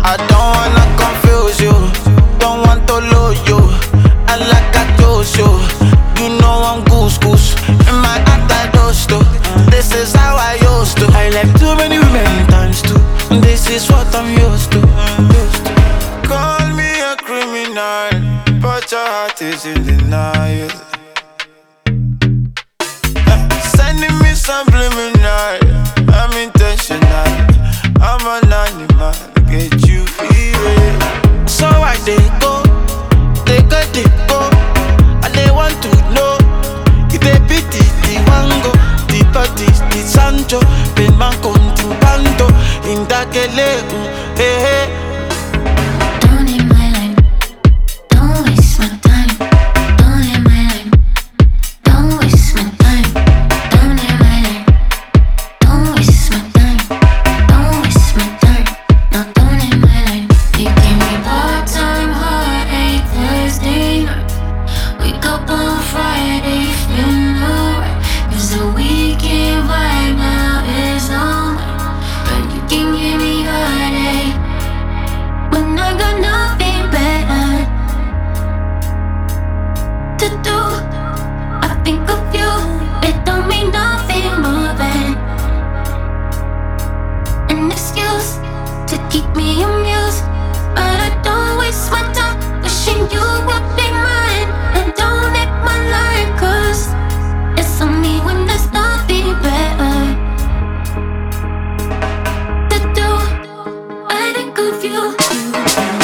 I don't wanna confuse you, don't want to lose you. I like I told you, you know I'm goose goose. In my heart I dose too. This is how I used to. I like too many women times two. This is what I'm used to. Call me a criminal, but your heart is in denial. Sending me subliminal, I'm intentional. I'm an animal, get you feeling. So I they go, they go, and they want to know if they pity the wango, the parties, the Sancho, Ben Manco, the Pando, in Dakele, hey hey. Don't hit my line, don't waste my time. Don't hit my line, don't waste my time. Don't hit my line, don't waste my time. Don't waste my time. No, don't hit my line. You gave me part-time heartache Thursday night. Wake up on Friday feeling alright. 'Cause the weekend vibe now is on. But you can give me heartache when I got nothing better to do. I think of you, it don't mean nothing more than an excuse to keep me amused. But I don't waste my time wishing you would be mine. And don't hit my line, 'cause it's only when there's nothing better to do. I think of you.